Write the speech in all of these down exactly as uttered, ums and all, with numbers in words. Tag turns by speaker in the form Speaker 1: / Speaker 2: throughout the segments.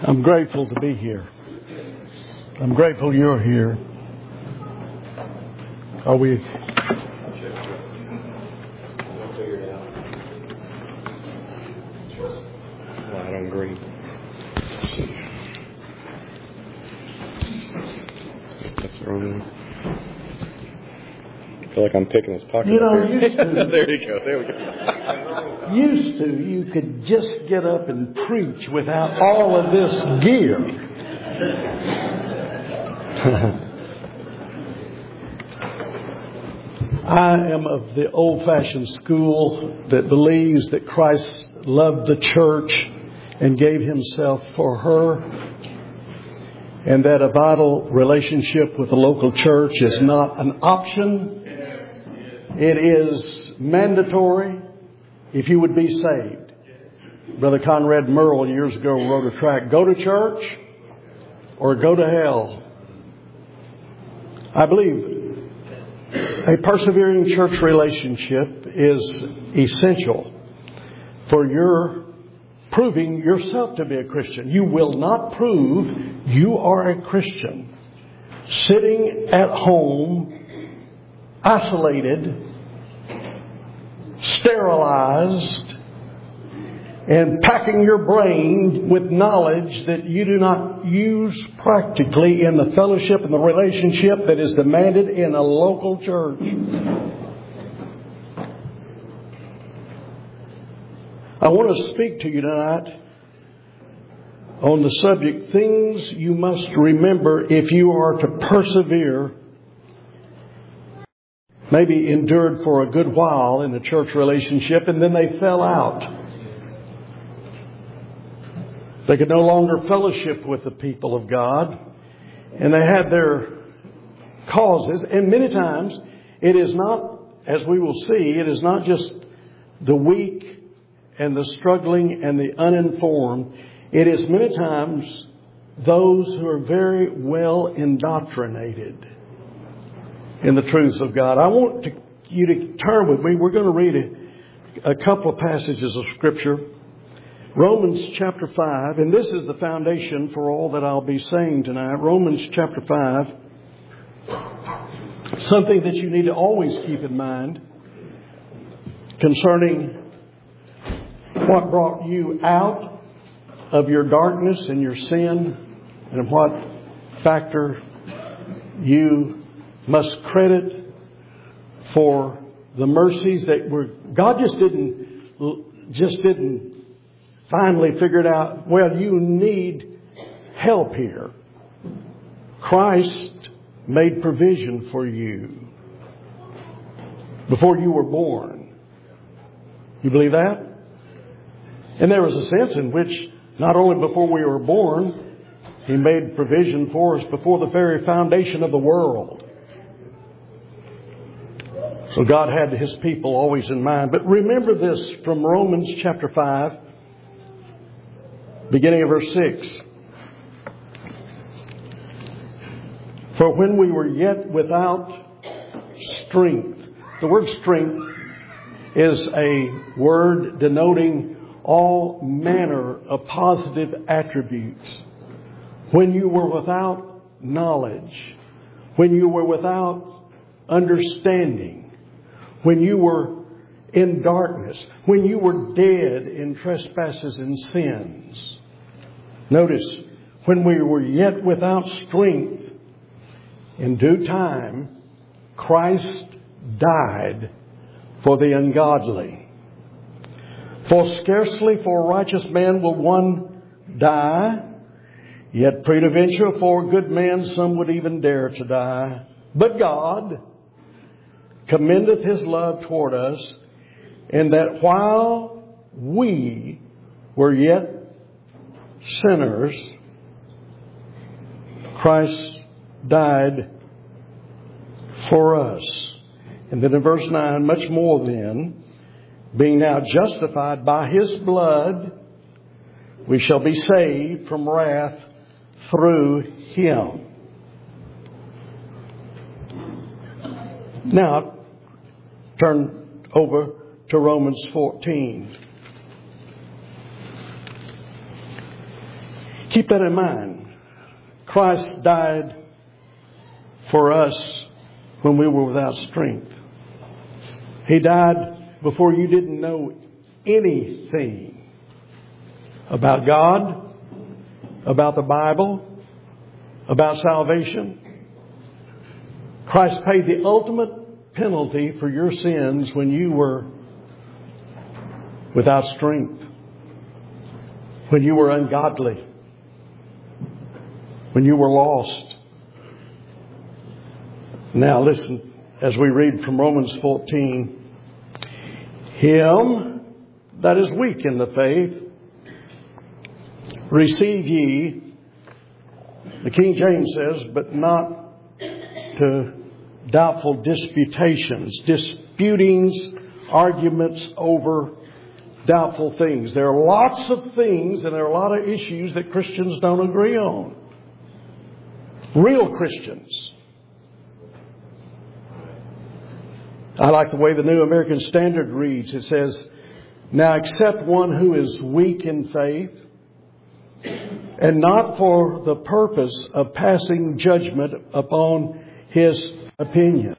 Speaker 1: I'm grateful to be here. I'm grateful you're here. Are we?
Speaker 2: Light on green. That's the wrong one. I feel like I'm picking his pocket.
Speaker 1: You know,
Speaker 2: used to, there you go. There we go.
Speaker 1: Used to, you could just get up and preach without all of this gear. I am of the old-fashioned school that believes that Christ loved the church and gave himself for her, and that a vital relationship with the local church is not an option. It is mandatory if you would be saved. Brother Conrad Merle years ago wrote a tract, "Go to church or go to hell." I believe a persevering church relationship is essential for your proving yourself to be a Christian. You will not prove you are a Christian sitting at home, isolated, sterilized, and packing your brain with knowledge that you do not use practically in the fellowship and the relationship that is demanded in a local church. I want to speak to you tonight on the subject, things you must remember if you are to persevere, maybe endured for a good while in a church relationship, and then they fell out. They could no longer fellowship with the people of God, and they had their causes. And many times, it is not, as we will see, it is not just the weak and the struggling and the uninformed. It is many times those who are very well indoctrinated in the truths of God. I want to, you to turn with me. We're going to read a, a couple of passages of Scripture. Romans chapter five, and this is the foundation for all that I'll be saying tonight. Romans chapter five, something that you need to always keep in mind concerning what brought you out of your darkness and your sin, and what factor you must credit for the mercies that were. God just didn't just didn't finally figure it out. Well, you need help here. Christ made provision for you before you were born. You believe that? And there was a sense in which not only before we were born, He made provision for us before the very foundation of the world. So God had His people always in mind. But remember this from Romans chapter five, beginning of verse six. For when we were yet without strength. The word strength is a word denoting all manner of positive attributes. When you were without knowledge, when you were without understanding, when you were in darkness, when you were dead in trespasses and sins. Notice, when we were yet without strength, in due time, Christ died for the ungodly. For scarcely for a righteous man will one die, yet peradventure for a good man some would even dare to die. But God commendeth His love toward us, in that while we were yet sinners, Christ died for us. And then in verse nine, much more then, being now justified by His blood, we shall be saved from wrath through Him. Now, turn over to Romans fourteen. Keep that in mind. Christ died for us when we were without strength. He died before you didn't know anything about God, about the Bible, about salvation. Christ paid the ultimate penalty for your sins when you were without strength, when you were ungodly, when you were lost. Now listen, as we read from Romans fourteen, him that is weak in the faith, receive ye, the King James says, but not to doubtful disputations, disputings, arguments over doubtful things. There are lots of things and there are a lot of issues that Christians don't agree on. Real Christians. I like the way the New American Standard reads. It says, now except one who is weak in faith, and not for the purpose of passing judgment upon his opinions.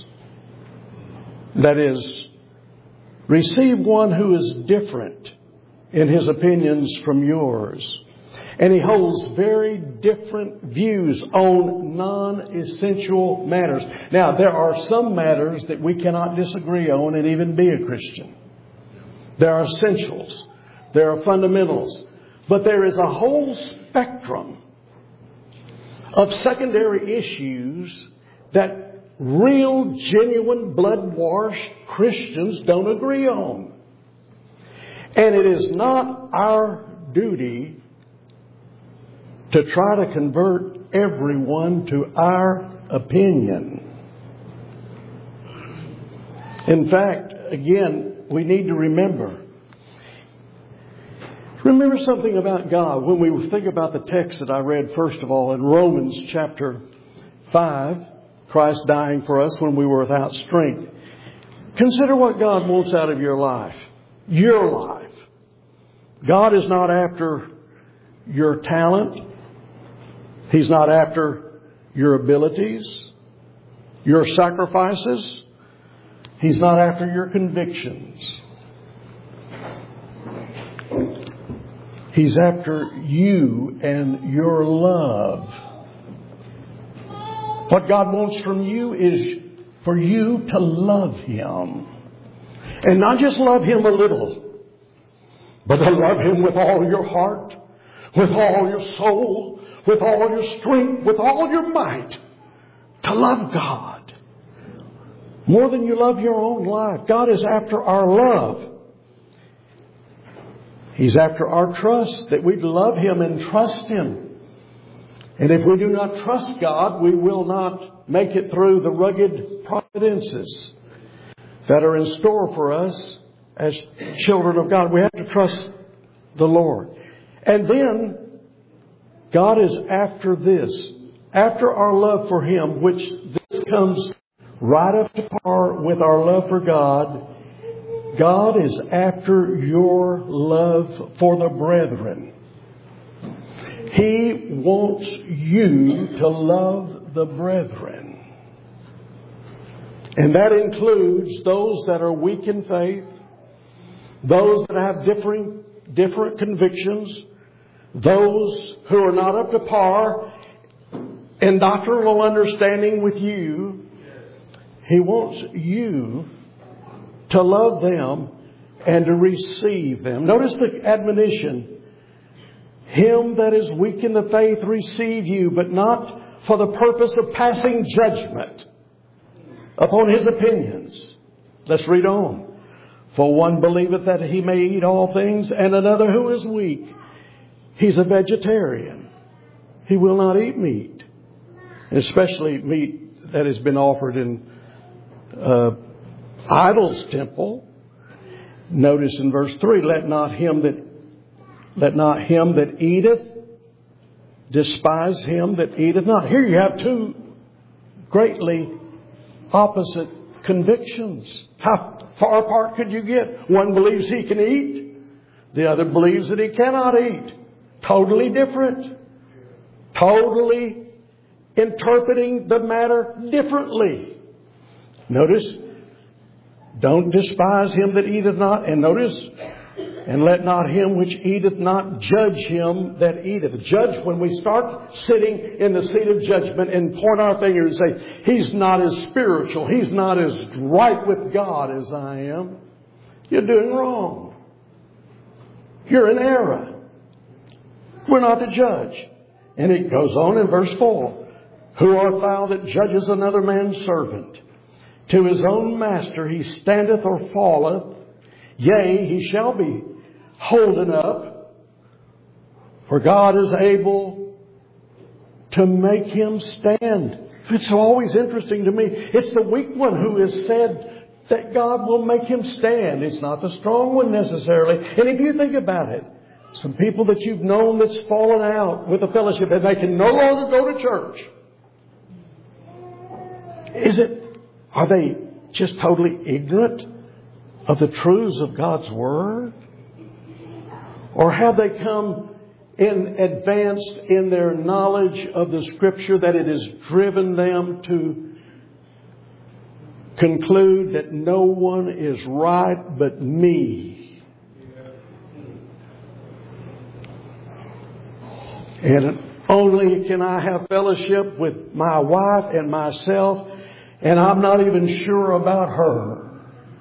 Speaker 1: That is, receive one who is different in his opinions from yours. And he holds very different views on non-essential matters. Now, there are some matters that we cannot disagree on and even be a Christian. There are essentials. There are fundamentals. But there is a whole spectrum of secondary issues that real, genuine, blood-washed Christians don't agree on. And it is not our duty to try to convert everyone to our opinion. In fact, again, we need to remember. Remember something about God. When we think about the text that I read, first of all, in Romans chapter five, Christ dying for us when we were without strength. Consider what God wants out of your life. Your life. God is not after your talent. He's not after your abilities, your sacrifices. He's not after your convictions. He's after you and your love. What God wants from you is for you to love Him. And not just love Him a little, but to love Him with all your heart, with all your soul, with all your strength, with all your might. To love God more than you love your own life. God is after our love. He's after our trust, that we love Him and trust Him. And if we do not trust God, we will not make it through the rugged providences that are in store for us as children of God. We have to trust the Lord. And then God is after this. After our love for Him, which this comes right up to par with our love for God, God is after your love for the brethren. He wants you to love the brethren. And that includes those that are weak in faith, those that have differing, different convictions, those who are not up to par in doctrinal understanding with you. He wants you to love them and to receive them. Notice the admonition. Him that is weak in the faith receive you, but not for the purpose of passing judgment upon his opinions. Let's read on. For one believeth that he may eat all things, and another who is weak, he's a vegetarian. He will not eat meat, especially meat that has been offered in uh, idol's temple. Notice in verse three, let not him that let not him that eateth despise him that eateth not. Here you have two greatly opposite convictions. How far apart could you get? One believes he can eat. The other believes that he cannot eat. totally different. Totally interpreting the matter differently. Notice, don't despise him that eateth not. And notice, and let not him which eateth not judge him that eateth. Judge, when we start sitting in the seat of judgment and point our finger and say, he's not as spiritual, he's not as right with God as I am, you're doing wrong. You're in error. We're not to judge. And it goes on in verse four. Who art thou that judges another man's servant? To his own master he standeth or falleth. Yea, he shall be holden up. For God is able to make him stand. It's always interesting to me. It's the weak one who has said that God will make him stand. It's not the strong one necessarily. And if you think about it, some people that you've known that's fallen out with the fellowship and they can no longer go to church. Is it, are they just totally ignorant of the truths of God's Word? Or have they come in advanced in their knowledge of the Scripture that it has driven them to conclude that no one is right but me? And only can I have fellowship with my wife and myself, and I'm not even sure about her.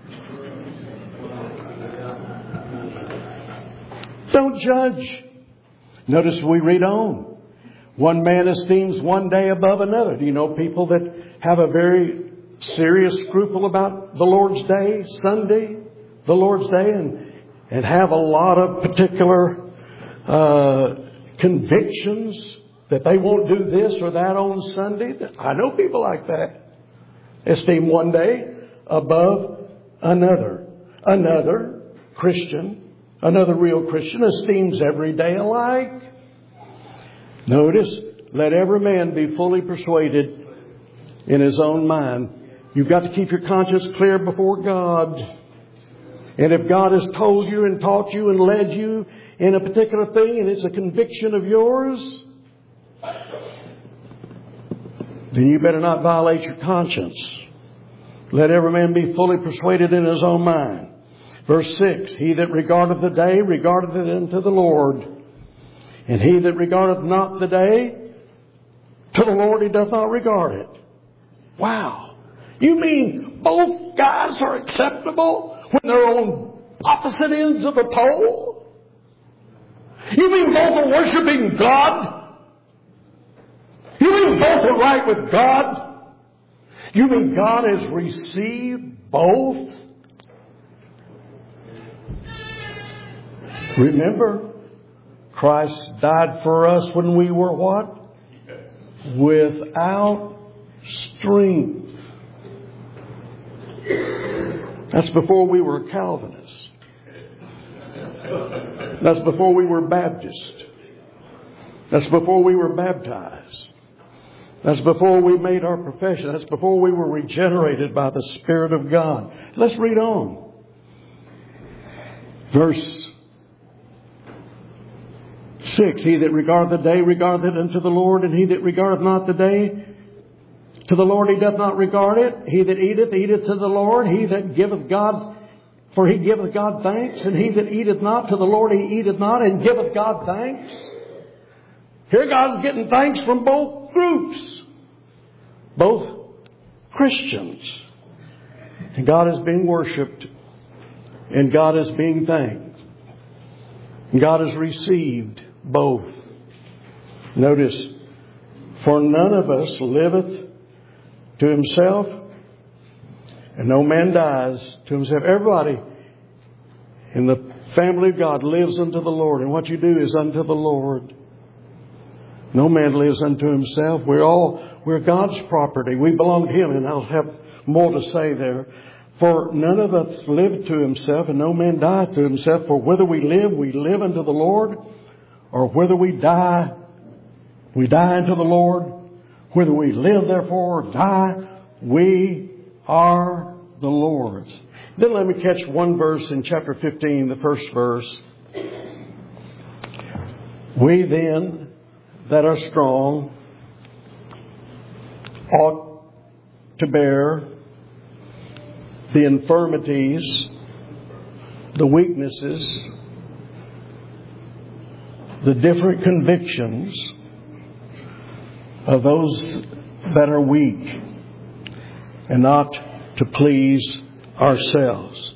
Speaker 1: Don't judge. Notice we read on. One man esteems one day above another. Do you know people that have a very serious scruple about the Lord's Day, Sunday, the Lord's Day, and, and have a lot of particular uh, convictions that they won't do this or that on Sunday? I know people like that. Esteem one day above another. Another Christian, another real Christian, esteems every day alike. Notice, let every man be fully persuaded in his own mind. You've got to keep your conscience clear before God. And if God has told you and taught you and led you in a particular thing and it's a conviction of yours, then you better not violate your conscience. Let every man be fully persuaded in his own mind. Verse six, he that regardeth the day regardeth it unto the Lord. And he that regardeth not the day, to the Lord he doth not regard it. Wow. You mean both guys are acceptable when they're on opposite ends of the pole? You mean both are worshiping God? You mean both are right with God? You mean God has received both? Remember, Christ died for us when we were what? Without strength. That's before we were Calvinists. That's before we were Baptist. That's before we were baptized. That's before we made our profession. That's before we were regenerated by the Spirit of God. Let's read on. Verse six. He that regardeth the day regardeth it unto the Lord, and he that regardeth not the day to the Lord he doth not regard it. He that eateth, eateth to the Lord. He that giveth God, for he giveth God thanks. And he that eateth not, to the Lord he eateth not, and giveth God thanks. Here God's getting thanks from both groups. Both Christians. And God is being worshipped. And God is being thanked. And God has received both. Notice, for none of us liveth to himself, and no man dies to himself. Everybody in the family of God lives unto the Lord. And what you do is unto the Lord. No man lives unto himself. We're all, we're God's property. We belong to Him. And I'll have more to say there. For none of us live to himself, and no man dieth to himself. For whether we live, we live unto the Lord. Or whether we die, we die unto the Lord. Whether we live, therefore, or die, we are the Lord's. Then let me catch one verse in chapter fifteen, the first verse. We then that are strong ought to bear the infirmities, the weaknesses, the different convictions of those that are weak, and not to please ourselves.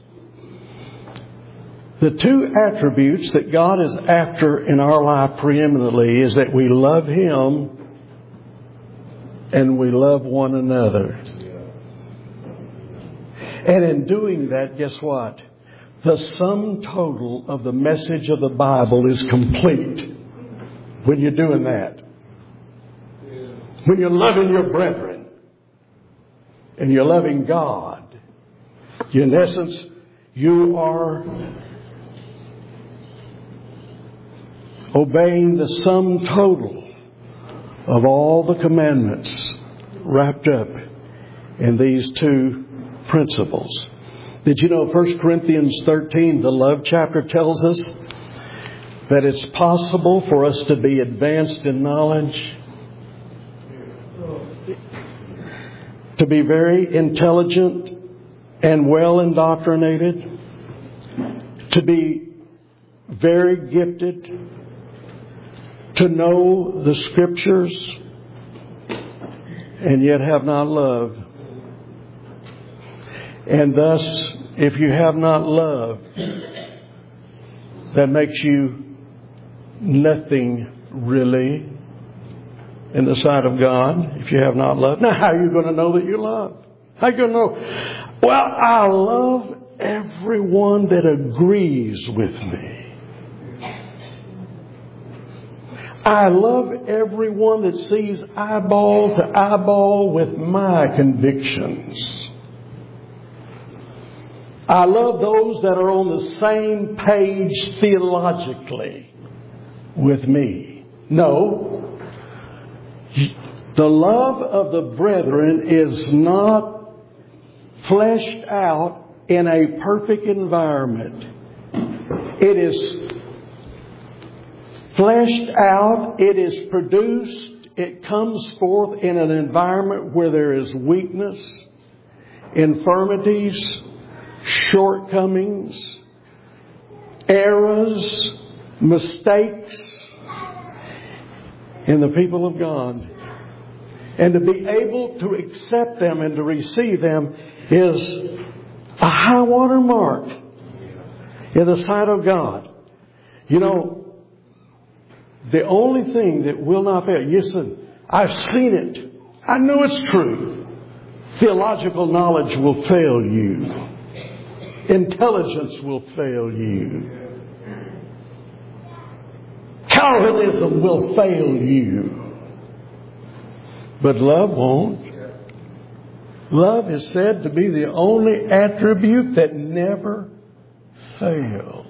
Speaker 1: The two attributes that God is after in our life preeminently is that we love Him and we love one another. And in doing that, guess what? The sum total of the message of the Bible is complete when you're doing that. When you're loving your brethren and you're loving God, in essence, you are obeying the sum total of all the commandments wrapped up in these two principles. Did you know First Corinthians thirteen, the love chapter, tells us that it's possible for us to be advanced in knowledge, to be very intelligent and well indoctrinated, to be very gifted, to know the Scriptures, and yet have not love. And thus, if you have not love, that makes you nothing really in the sight of God, if you have not love. Now, how are you going to know that you love? How are you going to know? Well, I love everyone that agrees with me. I love everyone that sees eyeball to eyeball with my convictions. I love those that are on the same page theologically with me. No. The love of the brethren is not fleshed out in a perfect environment. It is fleshed out. It is produced. It comes forth in an environment where there is weakness, infirmities, shortcomings, errors, mistakes in the people of God. And to be able to accept them and to receive them is a high water mark in the sight of God. You know, the only thing that will not fail, listen, I've seen it. I know it's true. Theological knowledge will fail you. Intelligence will fail you. Calvinism will fail you. But love won't. Love is said to be the only attribute that never fails.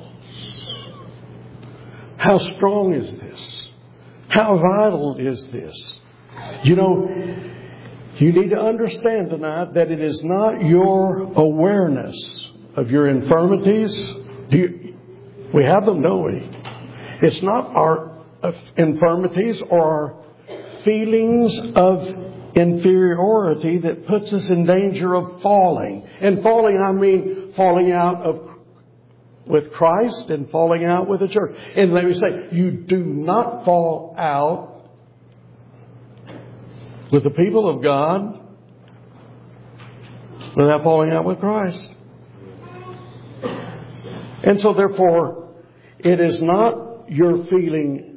Speaker 1: How strong is this? How vital is this? You know, you need to understand tonight that it is not your awareness of your infirmities. Do you, we have them, don't we? It's not our infirmities or our feelings of inferiority that puts us in danger of falling. And falling, I mean falling out of with Christ and falling out with the church. And let me say, you do not fall out with the people of God without falling out with Christ. And so therefore, it is not your feeling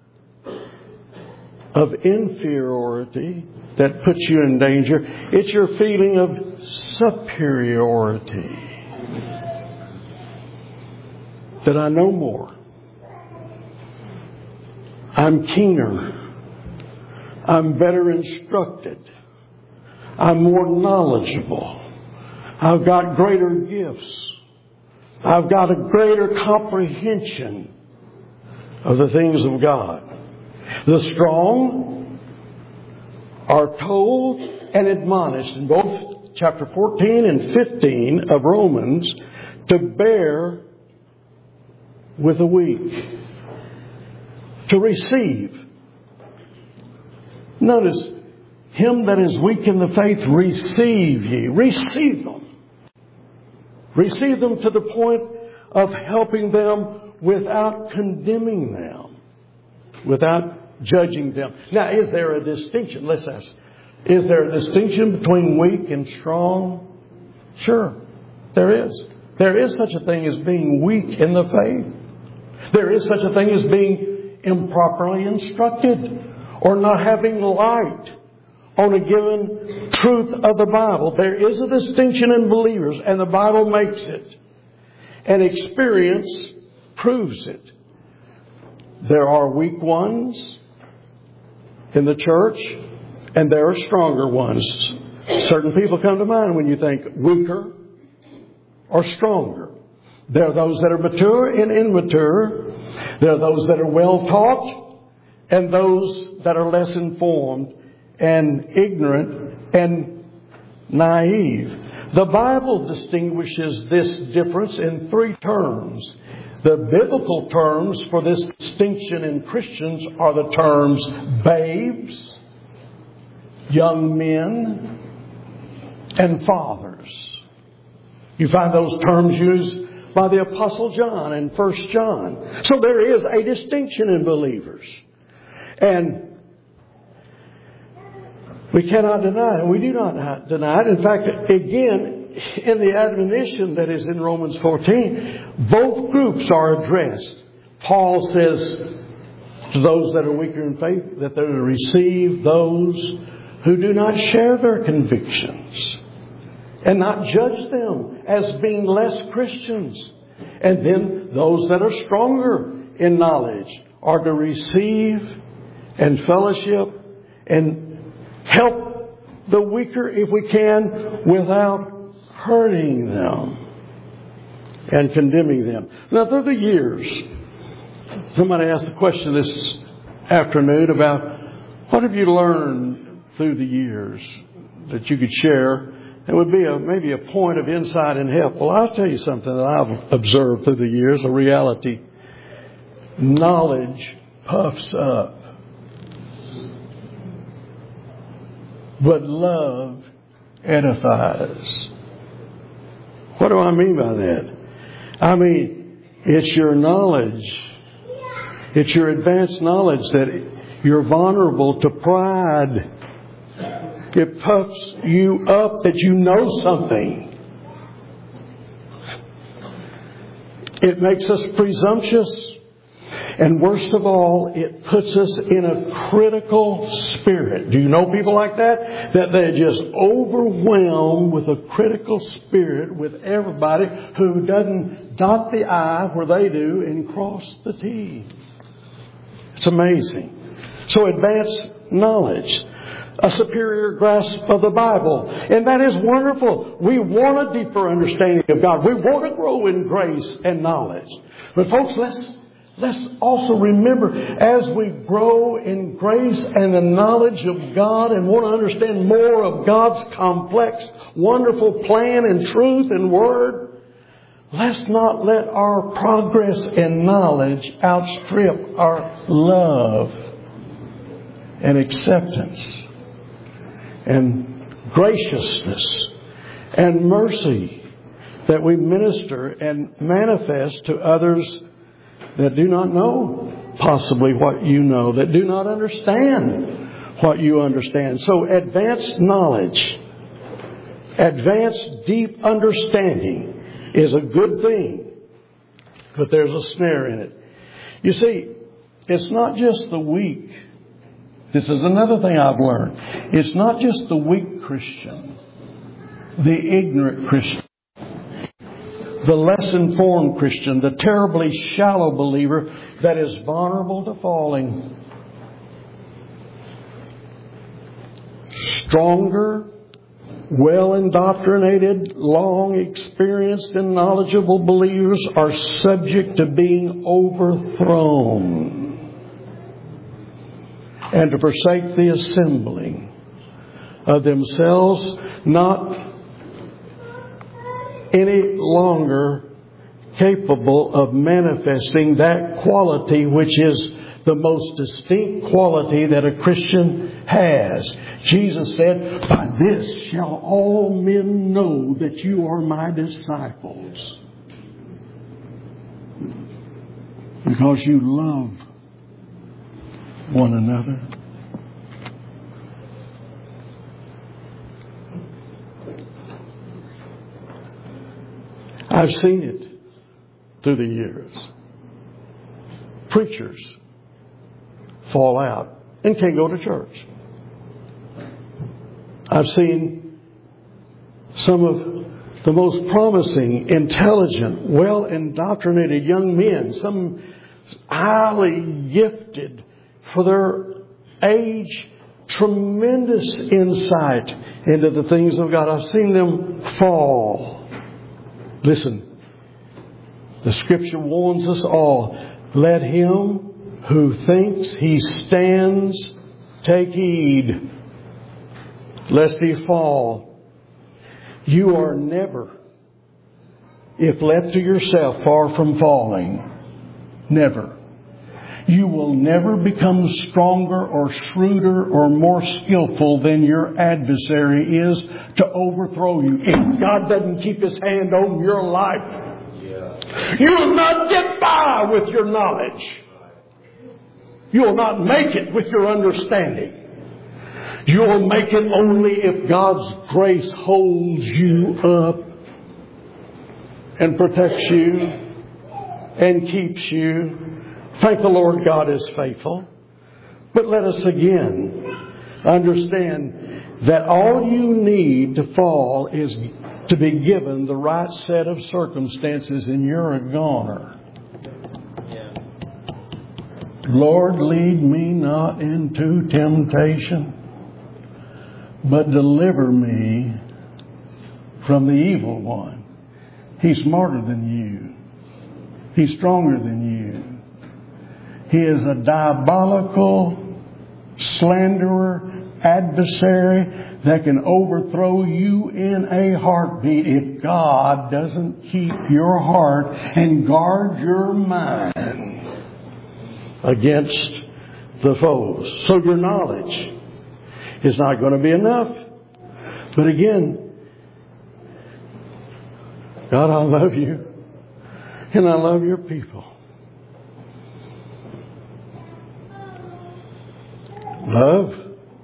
Speaker 1: of inferiority that puts you in danger. It's your feeling of superiority. That I know more. I'm keener. I'm better instructed. I'm more knowledgeable. I've got greater gifts. I've got a greater comprehension of the things of God. The strong are told and admonished in both chapter fourteen and fifteen of Romans to bear with the weak, to receive. Notice, him that is weak in the faith, receive ye. Receive them. Receive them to the point of helping them without condemning them, without judging them. Now, is there a distinction? Let's ask. Is there a distinction between weak and strong? Sure, there is. There is such a thing as being weak in the faith. There is such a thing as being improperly instructed or not having light on a given truth of the Bible. There is a distinction in believers, and the Bible makes it. And experience proves it. There are weak ones in the church, and there are stronger ones. Certain people come to mind when you think weaker or stronger. There are those that are mature and immature. There are those that are well taught, and those that are less informed and ignorant and naive. The Bible distinguishes this difference in three terms. The biblical terms for this distinction in Christians are the terms babes, young men, and fathers. You find those terms used by the Apostle John in First John. So there is a distinction in believers. And we cannot deny it. We do not deny it. In fact, again, in the admonition that is in Romans fourteen, both groups are addressed. Paul says to those that are weaker in faith that they're to receive those who do not share their convictions and not judge them as being less Christians. And then those that are stronger in knowledge are to receive and fellowship and help the weaker if we can without hurting them and condemning them. Now, through the years, somebody asked a question this afternoon about what have you learned through the years that you could share. It would be a, maybe a point of insight and help. Well, I'll tell you something that I've observed through the years, a reality. Knowledge puffs up, but love edifies. What do I mean by that? I mean, it's your knowledge. It's your advanced knowledge that you're vulnerable to pride. It puffs you up that you know something. It makes us presumptuous. And worst of all, it puts us in a critical spirit. Do you know people like that? That they're just overwhelmed with a critical spirit with everybody who doesn't dot the I where they do and cross the T. It's amazing. So advanced knowledge. A superior grasp of the Bible. And that is wonderful. We want a deeper understanding of God. We want to grow in grace and knowledge. But folks, let's Let's also remember, as we grow in grace and the knowledge of God and want to understand more of God's complex, wonderful plan and truth and word, let's not let our progress in knowledge outstrip our love and acceptance and graciousness and mercy that we minister and manifest to others that do not know possibly what you know, that do not understand what you understand. So advanced knowledge, advanced deep understanding is a good thing, but there's a snare in it. You see, it's not just the weak. This is another thing I've learned. It's not just the weak Christian, the ignorant Christian, the less informed Christian, the terribly shallow believer that is vulnerable to falling. Stronger, well indoctrinated, long experienced and knowledgeable believers are subject to being overthrown and to forsake the assembling of themselves, not any longer capable of manifesting that quality which is the most distinct quality that a Christian has. Jesus said, "By this shall all men know that you are my disciples, because you love one another." I've seen it through the years. Preachers fall out and can't go to church. I've seen some of the most promising, intelligent, well-indoctrinated young men, some highly gifted for their age, tremendous insight into the things of God. I've seen them fall. Listen, the Scripture warns us all, let him who thinks he stands take heed, lest he fall. You are never, if left to yourself, far from falling. Never. You will never become stronger or shrewder or more skillful than your adversary is to overthrow you. If God doesn't keep His hand on your life, you will not get by with your knowledge. You will not make it with your understanding. You will make it only if God's grace holds you up and protects you and keeps you. Thank the Lord, God is faithful. But let us again understand that all you need to fall is to be given the right set of circumstances, and you're a goner. Yeah. Lord, lead me not into temptation, but deliver me from the evil one. He's smarter than you. He's stronger than you. He is a diabolical slanderer, adversary that can overthrow you in a heartbeat if God doesn't keep your heart and guard your mind against the foes. So your knowledge is not going to be enough. But again, God, I love you and I love your people. Love,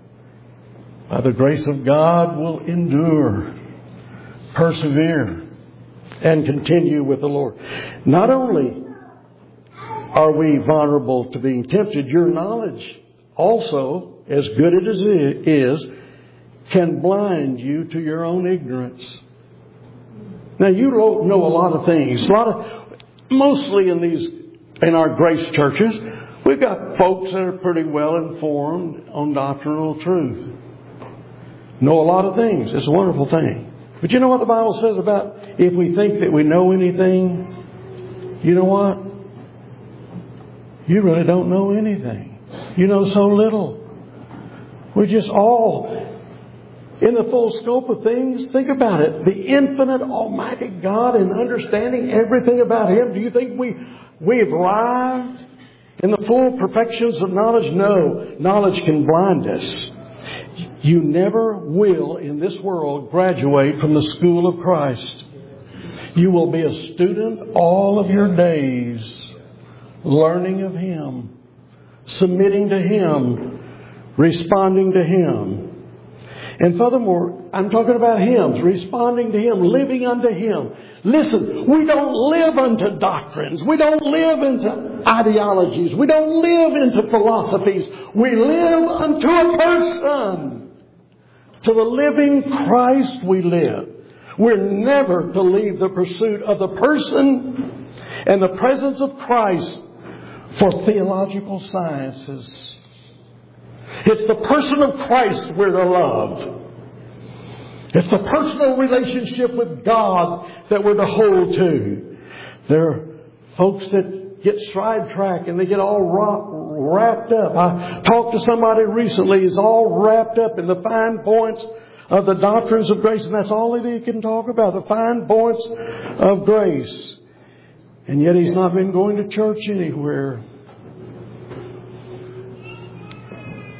Speaker 1: by the grace of God, will endure, persevere, and continue with the Lord. Not only are we vulnerable to being tempted, your knowledge also, as good as it is, can blind you to your own ignorance. Now, you know a lot of things. A lot of, mostly in these, in our grace churches, we've got folks that are pretty well informed on doctrinal truth. Know a lot of things. It's a wonderful thing. But you know what the Bible says about if we think that we know anything? You know what? You really don't know anything. You know so little. We're just all in the full scope of things. Think about it. The infinite Almighty God and understanding everything about Him. Do you think we, we've arrived in the full perfections of knowledge? No. Knowledge can blind us. You never will in this world graduate from the school of Christ. You will be a student all of your days, learning of Him, submitting to Him, responding to Him. And furthermore, I'm talking about hymns, responding to Him, living unto Him. Listen, we don't live unto doctrines. We don't live into ideologies. We don't live into philosophies. We live unto a person. To the living Christ we live. We're never to leave the pursuit of the person and the presence of Christ for theological sciences. It's the person of Christ we're to love. It's the personal relationship with God that we're to hold to. There are folks that get sidetracked and they get all wrapped up. I talked to somebody recently who's all wrapped up in the fine points of the doctrines of grace, and that's all that he can talk about, the fine points of grace. And yet he's not been going to church anywhere.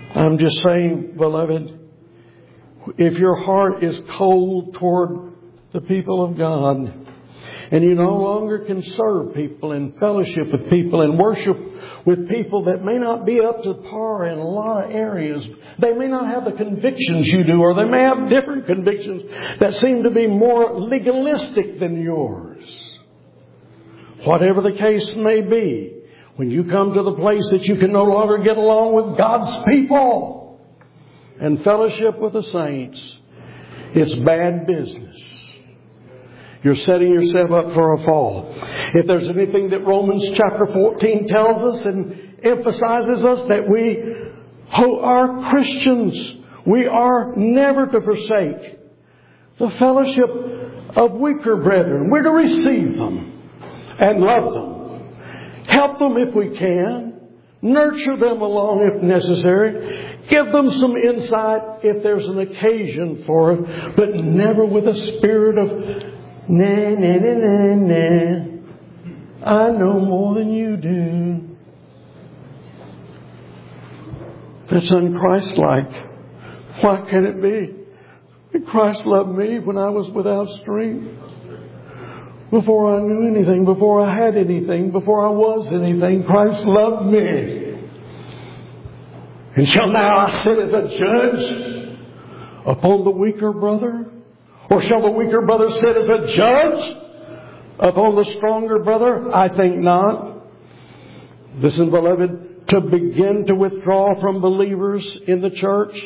Speaker 1: I'm just saying, beloved, if your heart is cold toward the people of God, and you no longer can serve people and fellowship with people and worship with people that may not be up to par in a lot of areas. They may not have the convictions you do, or they may have different convictions that seem to be more legalistic than yours. Whatever the case may be, when you come to the place that you can no longer get along with God's people and fellowship with the saints, it's bad business. You're setting yourself up for a fall. If there's anything that Romans chapter fourteen tells us and emphasizes us, that we who are Christians, we are never to forsake the fellowship of weaker brethren. We're to receive them and love them. Help them if we can. Nurture them along if necessary. Give them some insight if there's an occasion for it, but never with a spirit of Nah, nah, nah, nah, nah. I know more than you do. That's unchristlike. Why can it be? Christ loved me when I was without strength. Before I knew anything, before I had anything, before I was anything, Christ loved me. And shall now I sit as a judge upon the weaker brother? Or shall the weaker brother sit as a judge upon the stronger brother? I think not. Listen, beloved, to begin to withdraw from believers in the church,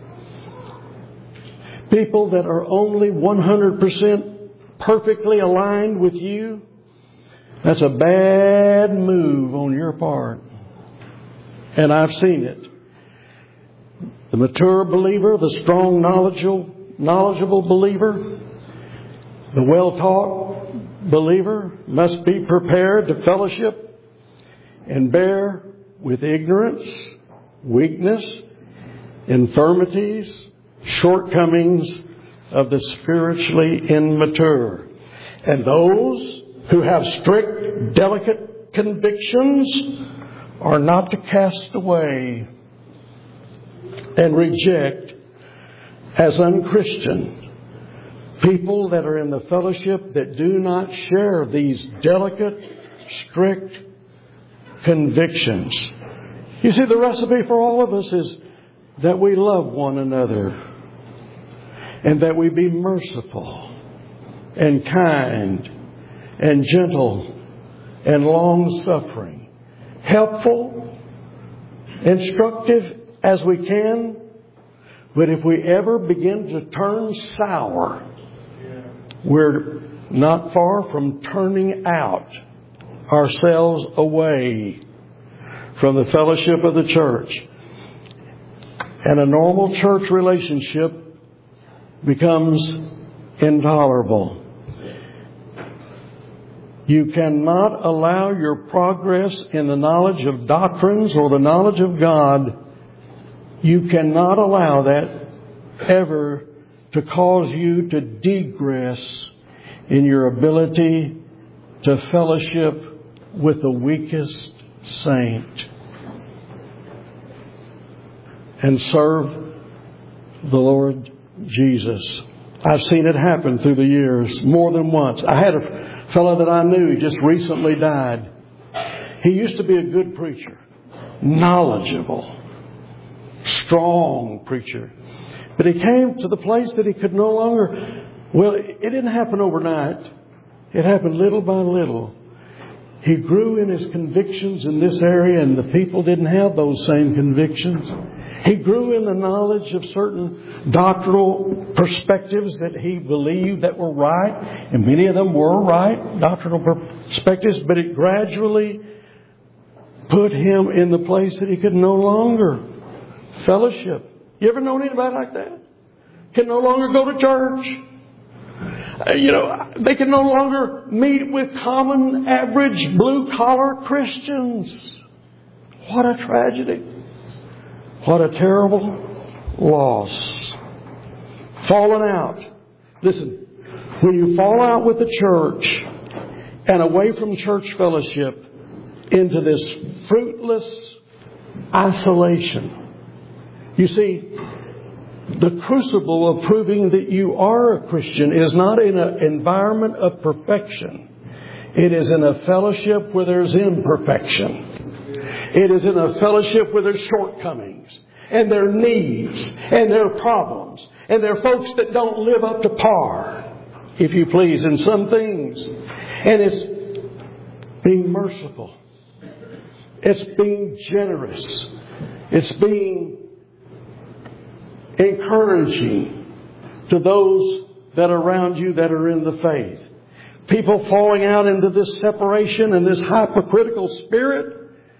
Speaker 1: people that are only one hundred percent perfectly aligned with you, that's a bad move on your part. And I've seen it. The mature believer, the strong, knowledgeable, knowledgeable believer, the well-taught believer must be prepared to fellowship and bear with ignorance, weakness, infirmities, shortcomings of the spiritually immature. And those who have strict, delicate convictions are not to cast away and reject as unchristian people that are in the fellowship that do not share these delicate, strict convictions. You see, the recipe for all of us is that we love one another and that we be merciful and kind and gentle and long-suffering, helpful, instructive as we can. But if we ever begin to turn sour, we're not far from turning out ourselves away from the fellowship of the church. And a normal church relationship becomes intolerable. You cannot allow your progress in the knowledge of doctrines or the knowledge of God. You cannot allow that ever to cause you to degress in your ability to fellowship with the weakest saint and serve the Lord Jesus. I've seen it happen through the years more than once. I had a fellow that I knew, he just recently died. He used to be a good preacher, knowledgeable, strong preacher. But he came to the place that he could no longer, well, it didn't happen overnight. It happened little by little. He grew in his convictions in this area, and the people didn't have those same convictions. He grew in the knowledge of certain doctrinal perspectives that he believed that were right, and many of them were right, doctrinal perspectives, but it gradually put him in the place that he could no longer fellowship. You ever known anybody like that? Can no longer go to church. Uh, you know, they can no longer meet with common, average, blue-collar Christians. What a tragedy. What a terrible loss. Falling out. Listen, when you fall out with the church and away from church fellowship into this fruitless isolation, You see, the crucible of proving that you are a Christian is not in an environment of perfection. It is in a fellowship where there's imperfection. It is in a fellowship where there's shortcomings and their needs and their problems. And there are folks that don't live up to par, if you please, in some things. And it's being merciful. It's being generous. It's being encouraging to those that are around you that are in the faith. People falling out into this separation and this hypocritical spirit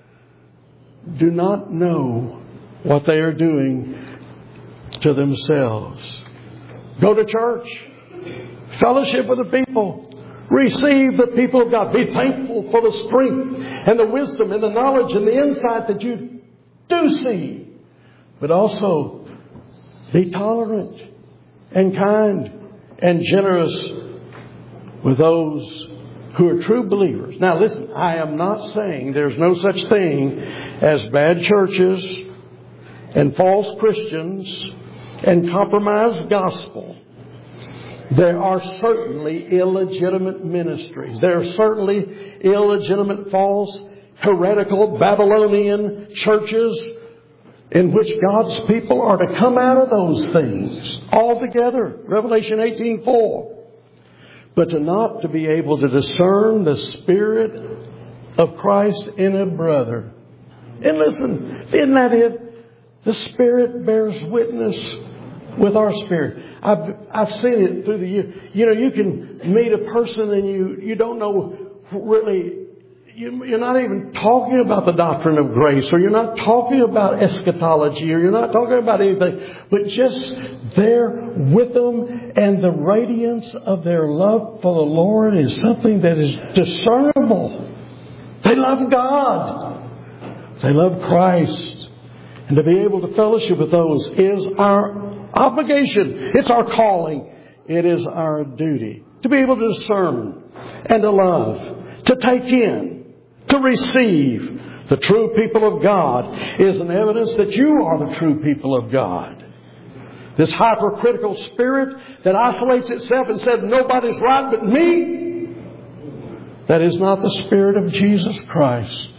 Speaker 1: do not know what they are doing to themselves. Go to church. Fellowship with the people. Receive the people of God. Be thankful for the strength and the wisdom and the knowledge and the insight that you do see. But also be tolerant and kind and generous with those who are true believers. Now listen, I am not saying there's no such thing as bad churches and false Christians and compromised gospel. There are certainly illegitimate ministries. There are certainly illegitimate, false, heretical, Babylonian churches in which God's people are to come out of those things altogether. Revelation eighteen four. But to not to be able to discern the Spirit of Christ in a brother. And listen, isn't that it? The Spirit bears witness with our spirit. I've, I've seen it through the years. You know, you can meet a person and you, you don't know really, you, you're not even talking about the doctrine of grace, or you're not talking about eschatology, or you're not talking about anything, but just there with them, and the radiance of their love for the Lord is something that is discernible. They love God. They love Christ. And to be able to fellowship with those is our obligation. It's our calling. It is our duty. To be able to discern and to love, to take in, to receive the true people of God is an evidence that you are the true people of God. This hypercritical spirit that isolates itself and says nobody's right but me, that is not the Spirit of Jesus Christ.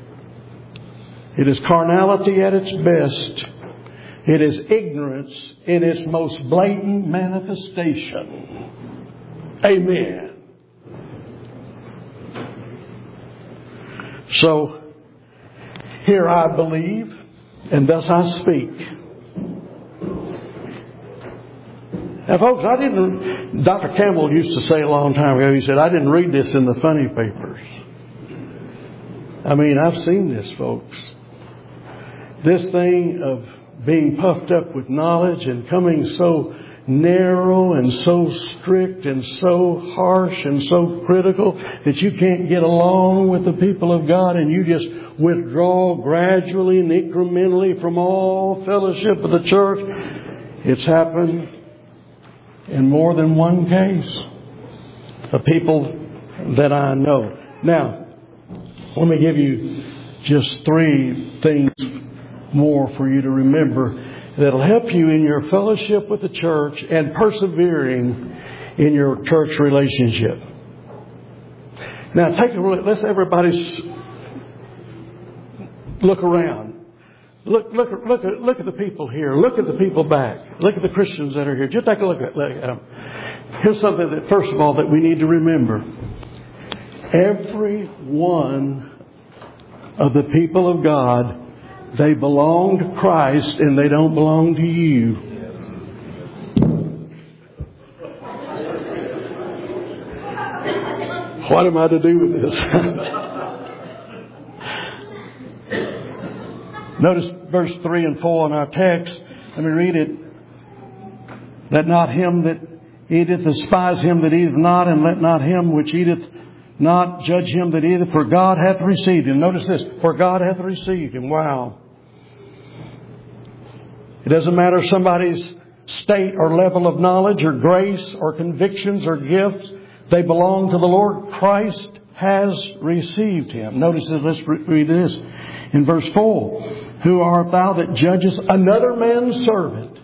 Speaker 1: It is carnality at its best. It is ignorance in its most blatant manifestation. Amen. So, here I believe, and thus I speak. Now, folks, I didn't, Doctor Campbell used to say a long time ago, he said, I didn't read this in the funny papers. I mean, I've seen this, folks. This thing of being puffed up with knowledge and coming so narrow and so strict and so harsh and so critical that you can't get along with the people of God, and you just withdraw gradually and incrementally from all fellowship of the church. It's happened in more than one case of people that I know. Now, let me give you just three things more for you to remember that'll help you in your fellowship with the church and persevering in your church relationship. Now, take a look. Let's everybody look around. Look, look, look at, look at the people here. Look at the people back. Look at the Christians that are here. Just take a look at, look at them. Here's something that, first of all, that we need to remember. Every one of the people of God, they belong to Christ and they don't belong to you. What am I to do with this? Notice verse three and four in our text. Let me read it. Let not him that eateth despise him that eateth not, and let not him which eateth not judge him that eateth, for God hath received him. Notice this, for God hath received him. Wow. It doesn't matter somebody's state or level of knowledge or grace or convictions or gifts. They belong to the Lord. Christ has received him. Notice this, let's read this in verse four. Who art thou that judgest another man's servant?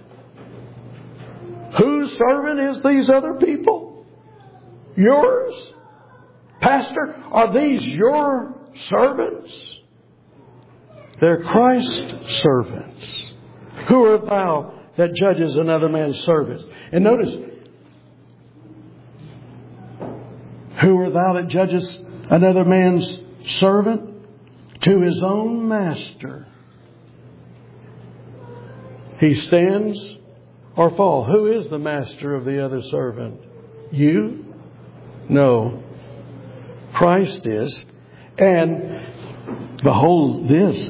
Speaker 1: Whose servant is these other people? Yours? Pastor, are these your servants? They're Christ's servants. Who art thou that judges another man's servants? And notice, who art thou that judges another man's servant? To his own master he stands or falls. Who is the master of the other servant? You? No. Christ is. And behold this.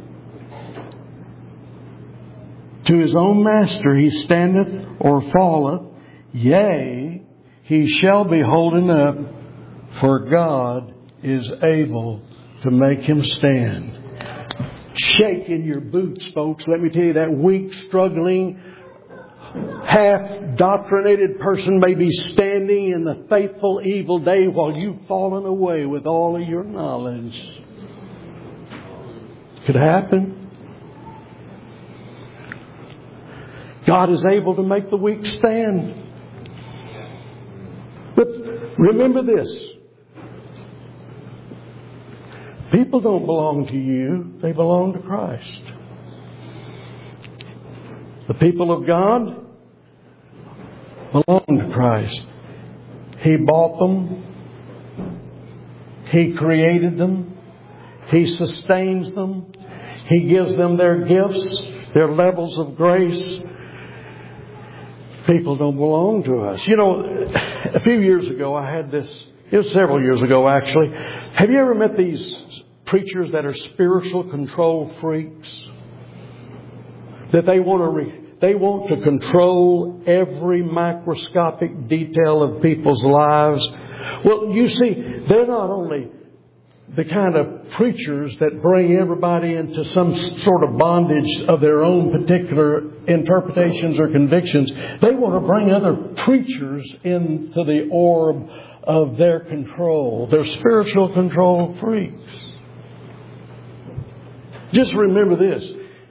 Speaker 1: To his own master he standeth or falleth. Yea, he shall be holden up, for God is able to make him stand. Shake in your boots, folks. Let me tell you, that weak, struggling, half-doctrinated person may be standing in the faithful evil day while you've fallen away with all of your knowledge. Could happen. God is able to make the weak stand. But remember this. People don't belong to you. They belong to Christ. The people of God belong to Christ. He bought them. He created them. He sustains them. He gives them their gifts, their levels of grace. People don't belong to us. You know, a few years ago I had this, it was several years ago actually. Have you ever met these preachers that are spiritual control freaks? That they want to re, they want to control every microscopic detail of people's lives. Well, you see, they're not only the kind of preachers that bring everybody into some sort of bondage of their own particular interpretations or convictions. They want to bring other preachers into the orb of their control. They're spiritual control freaks. Just remember this.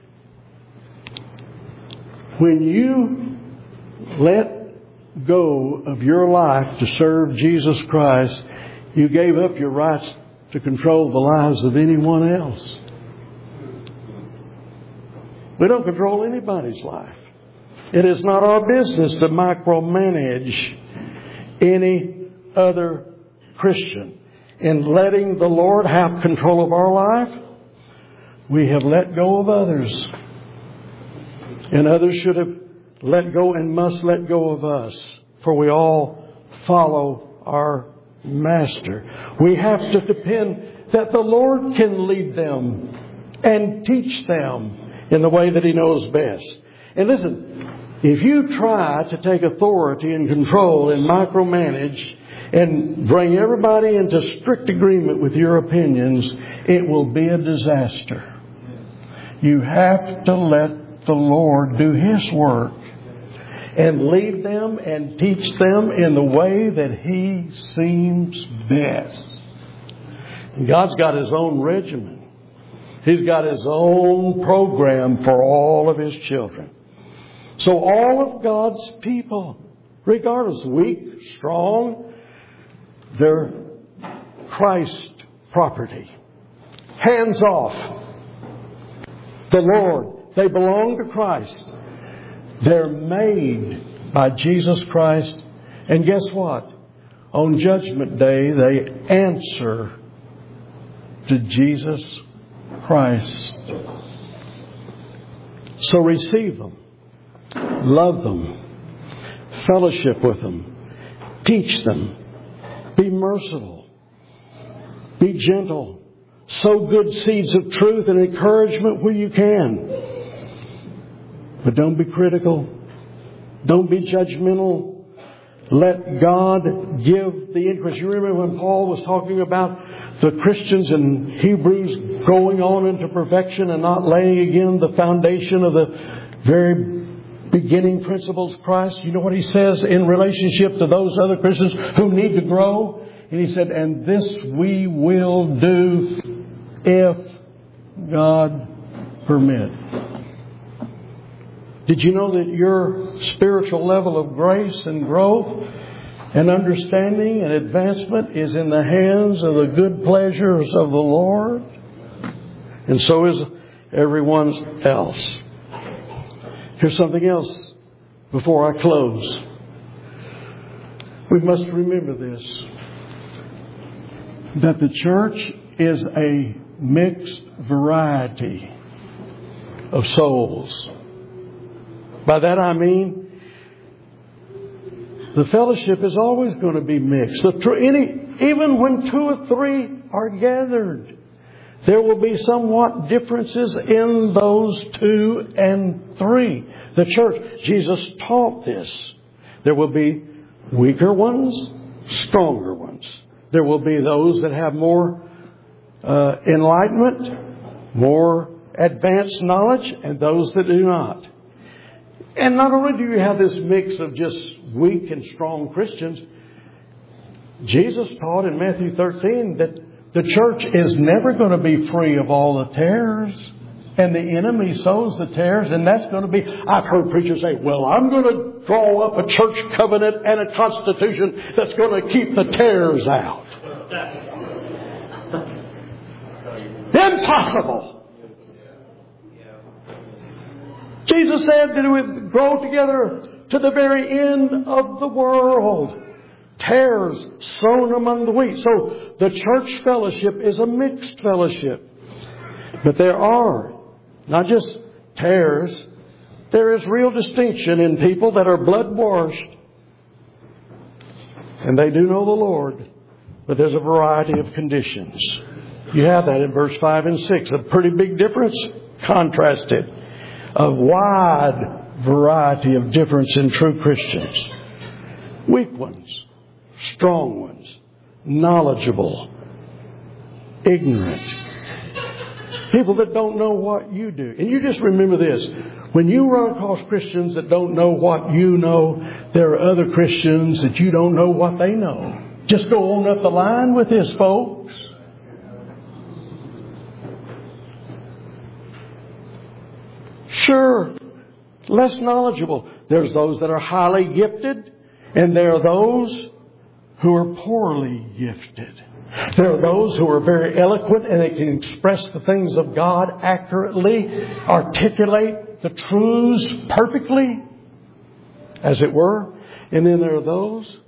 Speaker 1: When you let go of your life to serve Jesus Christ, you gave up your rights to control the lives of anyone else. We don't control anybody's life. It is not our business to micromanage any other Christian. In letting the Lord have control of our life, we have let go of others. And others should have let go and must let go of us. For we all follow our Master. We have to depend that the Lord can lead them and teach them in the way that He knows best. And listen, if you try to take authority and control and micromanage and bring everybody into strict agreement with your opinions, it will be a disaster. You have to let the Lord do His work and lead them and teach them in the way that He seems best. And God's got His own regimen. He's got His own program for all of His children. So all of God's people, regardless, weak, strong, they're Christ property. Hands off. The Lord. They belong to Christ. They're made by Jesus Christ. And guess what? On Judgment Day, they answer to Jesus Christ. So receive them. Love them. Fellowship with them. Teach them. Be merciful. Be gentle. Sow good seeds of truth and encouragement where you can. But don't be critical. Don't be judgmental. Let God give the increase. You remember when Paul was talking about the Christians in Hebrews going on into perfection and not laying again the foundation of the very beginning principles of Christ? You know what he says in relationship to those other Christians who need to grow? And he said, and this we will do if God permit. Did you know that your spiritual level of grace and growth and understanding and advancement is in the hands of the good pleasures of the Lord? And so is everyone else. Here's something else before I close. We must remember this, that the church is a mixed variety of souls. By that I mean, the fellowship is always going to be mixed. The tr- any, even when two or three are gathered, there will be somewhat differences in those two and three. The church, Jesus taught this. There will be weaker ones, stronger ones. There will be those that have more uh, enlightenment, more advanced knowledge, and those that do not. And not only do you have this mix of just weak and strong Christians, Jesus taught in Matthew thirteen that the church is never going to be free of all the tares. And the enemy sows the tares, and that's going to be... I've heard preachers say, well, I'm going to draw up a church covenant and a constitution that's going to keep the tares out. Impossible! Jesus said that it would grow together to the very end of the world. Tares sown among the wheat. So the church fellowship is a mixed fellowship. But there are not just tares, there is real distinction in people that are blood washed. And they do know the Lord. But there's a variety of conditions. You have that in verse five and six. A pretty big difference contrasted. A wide variety of difference in true Christians. Weak ones, strong ones, knowledgeable, ignorant. People that don't know what you do. And you just remember this. When you run across Christians that don't know what you know, there are other Christians that you don't know what they know. Just go on up the line with this, folks. Sure, less knowledgeable. There's those that are highly gifted, and there are those who are poorly gifted. There are those who are very eloquent and they can express the things of God accurately, articulate the truths perfectly, as it were. And then there are those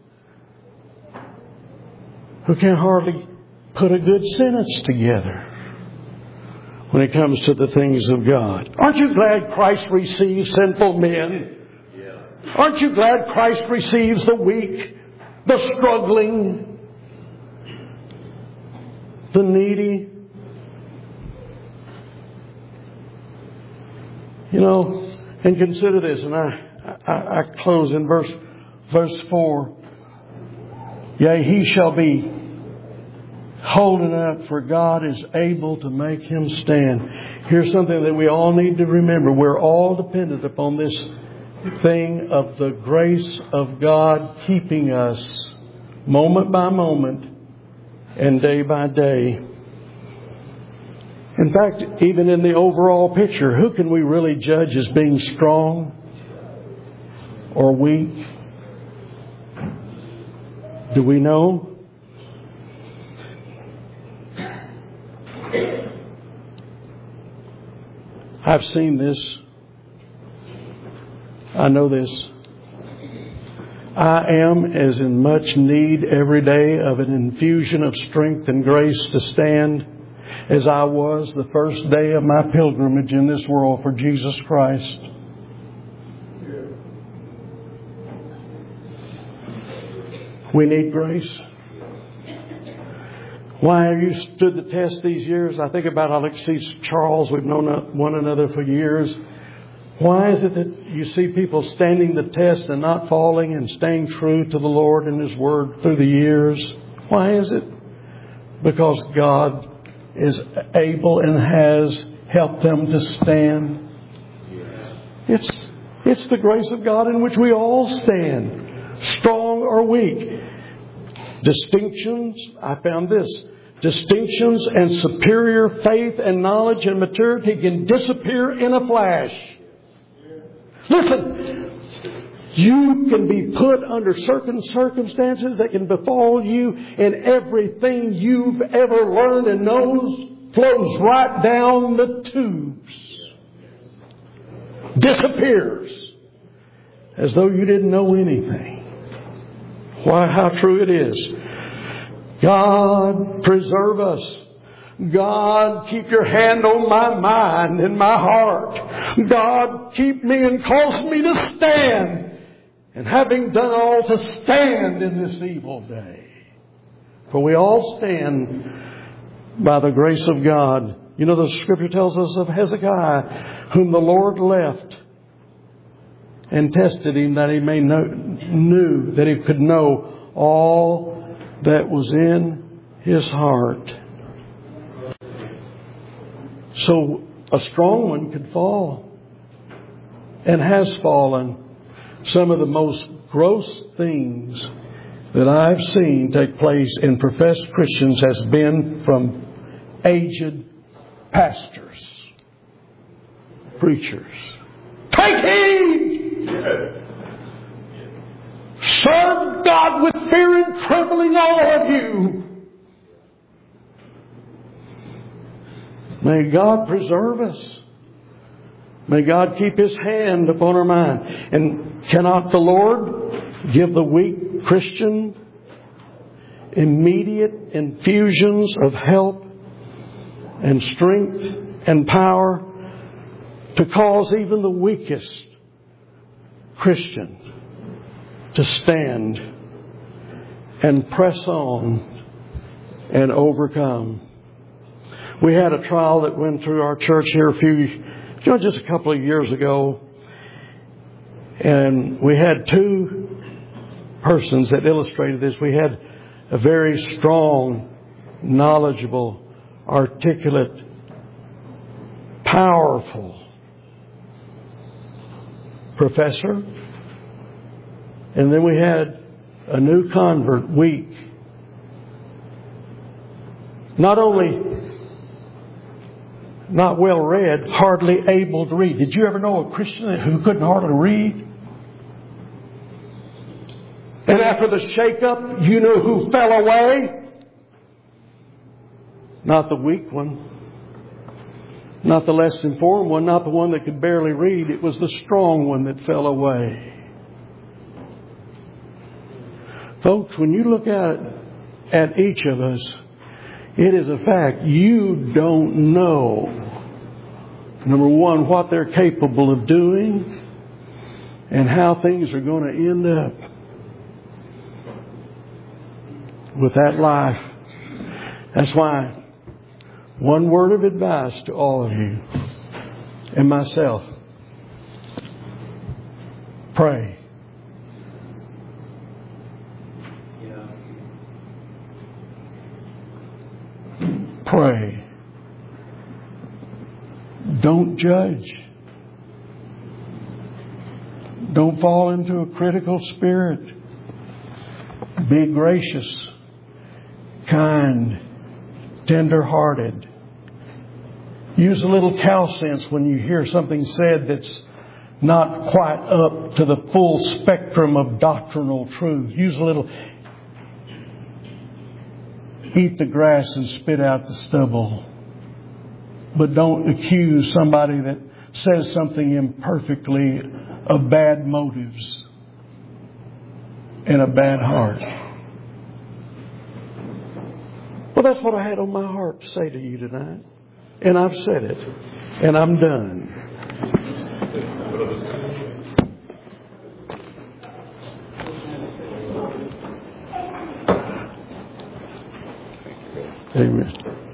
Speaker 1: who can hardly put a good sentence together when it comes to the things of God. Aren't you glad Christ receives sinful men? Aren't you glad Christ receives the weak, the struggling, the needy? You know, and consider this, and I, I, I close in verse, verse four. Yea, he shall be holding up, for God is able to make him stand. Here's something that we all need to remember. We're all dependent upon this thing of the grace of God keeping us moment by moment and day by day. In fact, even in the overall picture, who can we really judge as being strong or weak? Do we know? I've seen this. I know this. I am as in much need every day of an infusion of strength and grace to stand as I was the first day of my pilgrimage in this world for Jesus Christ. We need grace. Why have you stood the test these years? I think about Alexis Charles. We've known one another for years. Why is it that you see people standing the test and not falling and staying true to the Lord and His Word through the years? Why is it? Because God is able and has helped them to stand. It's, it's the grace of God in which we all stand, strong or weak. Distinctions, I found this. distinctions and superior faith and knowledge and maturity can disappear in a flash. Listen, you can be put under certain circumstances that can befall you, and everything you've ever learned and knows flows right down the tubes. Disappears. As though you didn't know anything. Why, how true it is. God, preserve us. God, keep your hand on my mind and my heart. God, keep me and cause me to stand. And having done all, to stand in this evil day. For we all stand by the grace of God. You know, the Scripture tells us of Hezekiah, whom the Lord left and tested him, that he may know, knew, that he could know all that was in his heart. So a strong one could fall, and has fallen. Some of the most gross things that I've seen take place in professed Christians has been from aged pastors, preachers. Take heed! Serve God with fear and trembling, all of you. May God preserve us. May God keep His hand upon our mind. And cannot the Lord give the weak Christian immediate infusions of help and strength and power to cause even the weakest Christian to stand and press on and overcome? We had a trial that went through our church here a few, you know, just a couple of years ago. And we had two persons that illustrated this. We had a very strong, knowledgeable, articulate, powerful professor. And then we had a new convert, weak. Not only not well read, hardly able to read. Did you ever know a Christian who couldn't hardly read? And after the shake-up, you know who fell away? Not the weak one. Not the less informed one. Not the one that could barely read. It was the strong one that fell away. Folks, when you look at at each of us, it is a fact. You don't know, number one, what they're capable of doing and how things are going to end up with that life. That's why one word of advice to all of you and myself: pray. Pray. Don't judge. Don't fall into a critical spirit. Be gracious, kind, tender-hearted. Use a little cow sense when you hear something said that's not quite up to the full spectrum of doctrinal truth. Use a little... Eat the grass and spit out the stubble. But don't accuse somebody that says something imperfectly of bad motives and a bad heart. Well, that's what I had on my heart to say to you tonight. And I've said it. And I'm done. Amen.